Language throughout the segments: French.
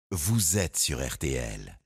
vous êtes sur RTL.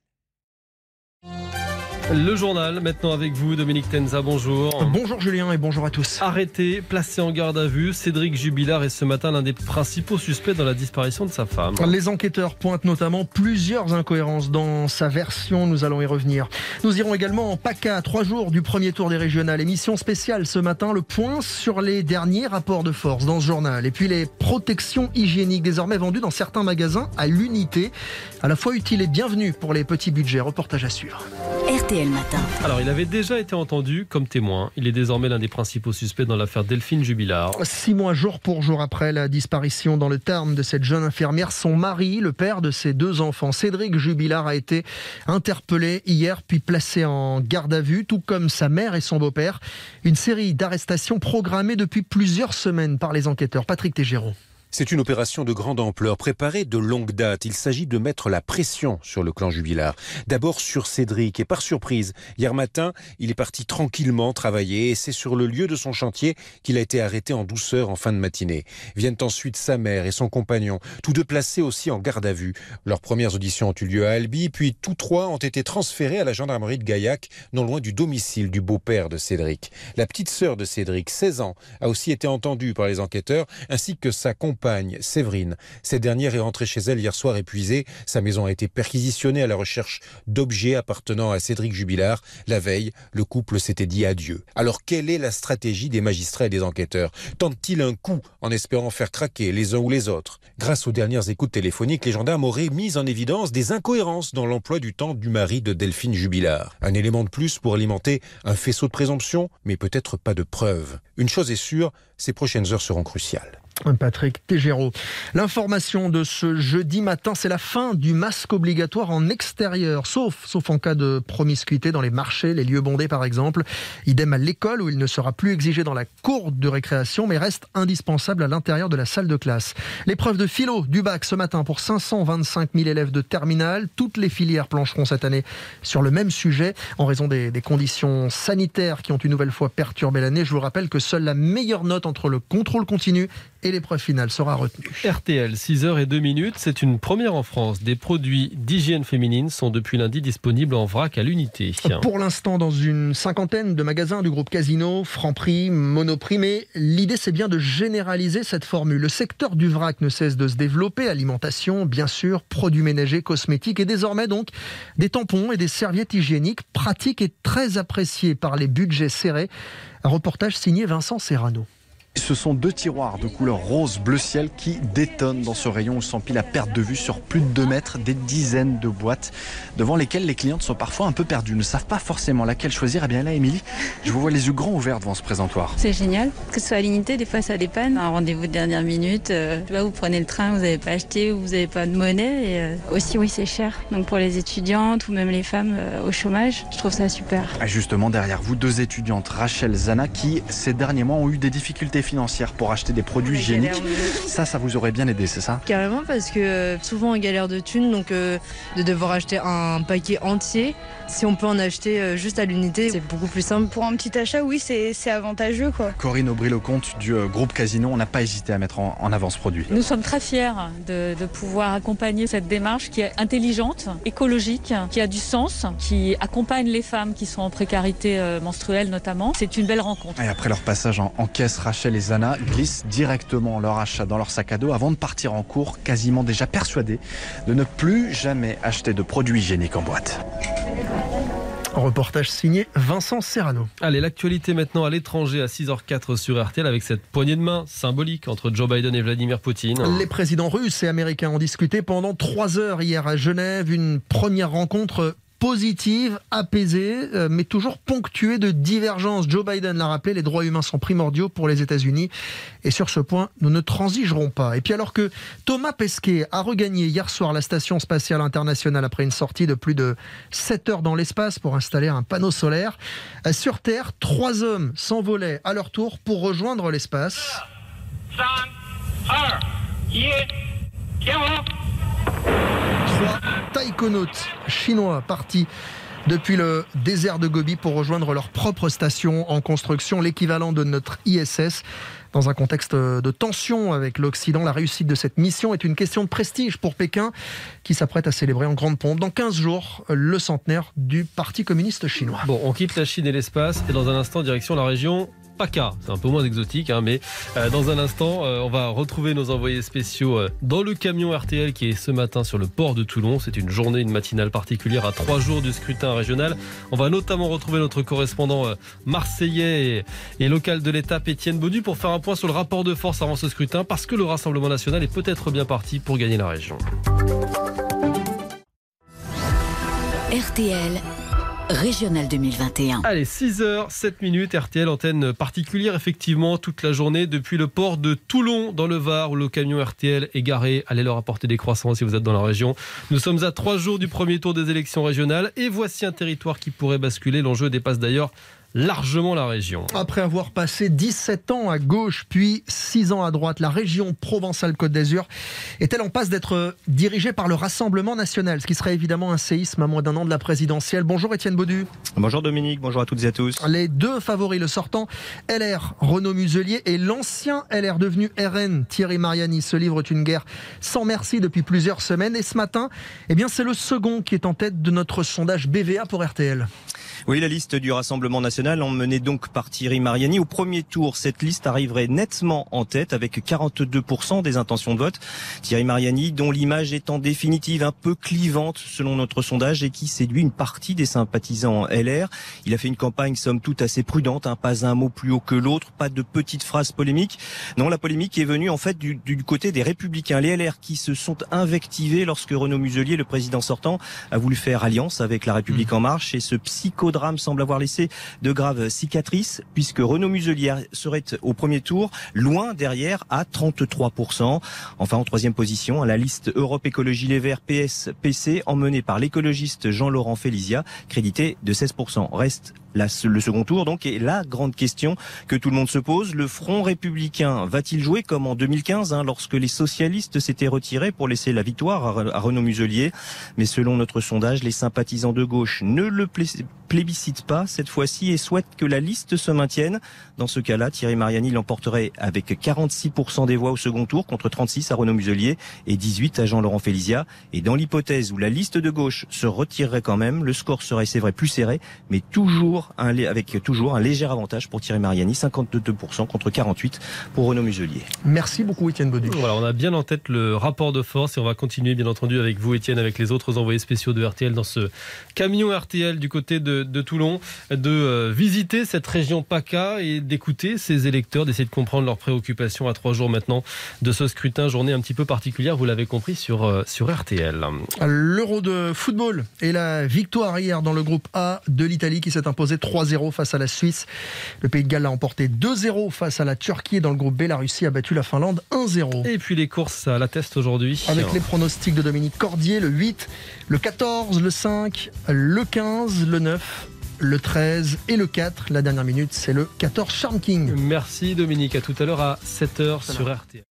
Le journal, maintenant avec vous, Dominique Tenza, bonjour. Bonjour Julien et bonjour à tous. Arrêté, placé en garde à vue, Cédric Jubilard est ce matin l'un des principaux suspects dans la disparition de sa femme. Les enquêteurs pointent notamment plusieurs incohérences dans sa version, nous allons y revenir. Nous irons également en PACA, à 3 jours du premier tour des régionales. Émission spéciale ce matin, le point sur les derniers rapports de force dans ce journal. Et puis les protections hygiéniques désormais vendues dans certains magasins à l'unité. À la fois utile et bienvenue pour les petits budgets. Reportage à suivre. RTL Matin. Alors, il avait déjà été entendu comme témoin. Il est désormais l'un des principaux suspects dans l'affaire Delphine Jubilard. 6 mois jour pour jour après la disparition dans le Tarn de cette jeune infirmière, son mari, le père de ses 2 enfants, Cédric Jubilard, a été interpellé hier puis placé en garde à vue, tout comme sa mère et son beau-père. Une série d'arrestations programmées depuis plusieurs semaines par les enquêteurs. Patrick Tégéraud. C'est une opération de grande ampleur, préparée de longue date. Il s'agit de mettre la pression sur le clan Jubilard. D'abord sur Cédric, et par surprise, hier matin, il est parti tranquillement travailler et c'est sur le lieu de son chantier qu'il a été arrêté en douceur en fin de matinée. Viennent ensuite sa mère et son compagnon, tous deux placés aussi en garde à vue. Leurs premières auditions ont eu lieu à Albi, puis tous 3 ont été transférés à la gendarmerie de Gaillac, non loin du domicile du beau-père de Cédric. La petite sœur de Cédric, 16 ans, a aussi été entendue par les enquêteurs, ainsi que sa compagne Séverine. Cette dernière est rentrée chez elle hier soir épuisée. Sa maison a été perquisitionnée à la recherche d'objets appartenant à Cédric Jubilard. La veille, le couple s'était dit adieu. Alors quelle est la stratégie des magistrats et des enquêteurs? Tentent-ils un coup en espérant faire craquer les uns ou les autres? Grâce aux dernières écoutes téléphoniques, les gendarmes auraient mis en évidence des incohérences dans l'emploi du temps du mari de Delphine Jubilard. Un élément de plus pour alimenter un faisceau de présomption, mais peut-être pas de preuves. Une chose est sûre, ces prochaines heures seront cruciales. Patrick Tégéraud. L'information de ce jeudi matin, c'est la fin du masque obligatoire en extérieur, sauf en cas de promiscuité dans les marchés, les lieux bondés par exemple. Idem à l'école où il ne sera plus exigé dans la cour de récréation, mais reste indispensable à l'intérieur de la salle de classe. L'épreuve de philo du bac ce matin pour 525 000 élèves de terminale. Toutes les filières plancheront cette année sur le même sujet en raison des conditions sanitaires qui ont une nouvelle fois perturbé l'année. Je vous rappelle que seule la meilleure note entre le contrôle continu et l'épreuve finale sera retenue. RTL, 6h02, c'est une première en France. Des produits d'hygiène féminine sont depuis lundi disponibles en vrac à l'unité. Pour l'instant, dans une 50aine de magasins du groupe Casino, Franprix, Monoprix, mais l'idée c'est bien de généraliser cette formule. Le secteur du vrac ne cesse de se développer, alimentation, bien sûr, produits ménagers, cosmétiques et désormais donc des tampons et des serviettes hygiéniques pratiques et très appréciées par les budgets serrés. Un reportage signé Vincent Serrano. Ce sont 2 tiroirs de couleur rose bleu ciel qui détonnent dans ce rayon où s'empile à perte de vue sur plus de 2 mètres, des dizaines de boîtes devant lesquelles les clientes sont parfois un peu perdues, ne savent pas forcément laquelle choisir. Eh bien là, Émilie, je vous vois les yeux grands ouverts devant ce présentoir. C'est génial, que ce soit à l'unité, des fois ça dépanne. Un rendez-vous de dernière minute, vous prenez le train, vous n'avez pas acheté ou vous n'avez pas de monnaie. Et aussi, oui, c'est cher. Donc pour les étudiantes ou même les femmes au chômage, je trouve ça super. Justement, derrière vous, 2 étudiantes, Rachel, Zana, qui ces derniers mois ont eu des difficultés financières pour acheter des produits hygiéniques. Ça vous aurait bien aidé, c'est ça? Carrément, parce que souvent on galère de thunes, donc de devoir acheter un paquet entier, si on peut en acheter juste à l'unité, c'est beaucoup plus simple. Pour un petit achat, oui, c'est avantageux, quoi. Corinne Aubry-Lecomte du groupe Casino, on n'a pas hésité à mettre en avant ce produit. Nous sommes très fiers de pouvoir accompagner cette démarche qui est intelligente, écologique, qui a du sens, qui accompagne les femmes qui sont en précarité menstruelle notamment. C'est une belle rencontre. Et après leur passage en caisse, Rachel et Zana glissent directement leur achat dans leur sac à dos avant de partir en cours, quasiment déjà persuadés de ne plus jamais acheter de produits hygiéniques en boîte. Reportage signé Vincent Serrano. Allez, l'actualité maintenant à l'étranger à 6h04 sur RTL avec cette poignée de main symbolique entre Joe Biden et Vladimir Poutine. Les présidents russes et américains ont discuté pendant 3 heures hier à Genève. Une première rencontre positive, apaisée, mais toujours ponctuée de divergences. Joe Biden l'a rappelé, les droits humains sont primordiaux pour les États-Unis. Et sur ce point, nous ne transigerons pas. Et puis alors que Thomas Pesquet a regagné hier soir la Station spatiale internationale après une sortie de plus de 7 heures dans l'espace pour installer un panneau solaire, sur Terre, 3 hommes s'envolaient à leur tour pour rejoindre l'espace. 3 taïkonautes chinois partis depuis le désert de Gobi pour rejoindre leur propre station en construction, l'équivalent de notre ISS. Dans un contexte de tension avec l'Occident, la réussite de cette mission est une question de prestige pour Pékin, qui s'apprête à célébrer en grande pompe dans 15 jours le centenaire du Parti communiste chinois. Bon, on quitte la Chine et l'espace et dans un instant, direction la région PACA. C'est un peu moins exotique, mais dans un instant, on va retrouver nos envoyés spéciaux dans le camion RTL qui est ce matin sur le port de Toulon. C'est une journée, une matinale particulière à 3 jours du scrutin régional. On va notamment retrouver notre correspondant marseillais et local de l'étape, Étienne Baudu, pour faire un point sur le rapport de force avant ce scrutin, parce que le Rassemblement national est peut-être bien parti pour gagner la région. RTL Régional 2021. Allez, 6h07, RTL, antenne particulière effectivement toute la journée depuis le port de Toulon dans le Var où le camion RTL est garé. Allez leur apporter des croissants si vous êtes dans la région. Nous sommes à 3 jours du premier tour des élections régionales et voici un territoire qui pourrait basculer. L'enjeu dépasse d'ailleurs largement la région. Après avoir passé 17 ans à gauche, puis 6 ans à droite, la région Provence-Alpes-Côte d'Azur est-elle en passe d'être dirigée par le Rassemblement national, ce qui serait évidemment un séisme à moins d'un an de la présidentielle. Bonjour Étienne Baudu. Bonjour Dominique, bonjour à toutes et à tous. Les deux favoris, le sortant LR Renaud Muselier et l'ancien LR devenu RN Thierry Mariani se livrent une guerre sans merci depuis plusieurs semaines. Et ce matin, c'est le second qui est en tête de notre sondage BVA pour RTL. Oui, la liste du Rassemblement national emmenée donc par Thierry Mariani. Au premier tour, cette liste arriverait nettement en tête avec 42% des intentions de vote. Thierry Mariani, dont l'image est en définitive un peu clivante selon notre sondage et qui séduit une partie des sympathisants LR. Il a fait une campagne somme toute assez prudente, pas un mot plus haut que l'autre, pas de petites phrases polémiques. Non, la polémique est venue en fait du côté des Républicains, les LR qui se sont invectivés lorsque Renaud Muselier, le président sortant, a voulu faire alliance avec la République en marche et ce psychodrame semble avoir laissé de graves cicatrices puisque Renaud Muselier serait au premier tour loin derrière à 33%. Enfin, en troisième position, la liste Europe Écologie Les Verts PS-PC emmenée par l'écologiste Jean-Laurent Félicia, crédité de 16%. Reste le second tour donc est la grande question que tout le monde se pose. Le Front républicain va-t-il jouer comme en 2015 lorsque les socialistes s'étaient retirés pour laisser la victoire à Renaud Muselier? Mais selon notre sondage, les sympathisants de gauche ne le plébiscitent pas cette fois-ci et souhaitent que la liste se maintienne. Dans ce cas-là, Thierry Mariani l'emporterait avec 46% des voix au second tour contre 36 à Renaud Muselier et 18 à Jean-Laurent Félicia. Et dans l'hypothèse où la liste de gauche se retirerait quand même, le score serait, c'est vrai, plus serré, mais avec toujours un léger avantage pour Thierry Mariani, 52% contre 48 pour Renaud Muselier. Merci beaucoup Étienne Baudu. Voilà, on a bien en tête le rapport de force et on va continuer bien entendu avec vous Étienne, avec les autres envoyés spéciaux de RTL dans ce camion RTL du côté de Toulon, de visiter cette région PACA et d'écouter ces électeurs, d'essayer de comprendre leurs préoccupations à 3 jours maintenant de ce scrutin, journée un petit peu particulière, vous l'avez compris sur RTL. L'Euro de football et la victoire hier dans le groupe A de l'Italie qui s'est imposée 3-0 face à la Suisse. Le Pays de Galles a emporté 2-0 face à la Turquie et dans le groupe B, la Russie a battu la Finlande 1-0. Et puis les courses à l'atteste aujourd'hui. Avec les pronostics de Dominique Cordier, le 8, le 14, le 5, le 15, le 9, le 13 et le 4. La dernière minute, c'est le 14 Charm King. Merci Dominique, à tout à l'heure à 7h sur RTL.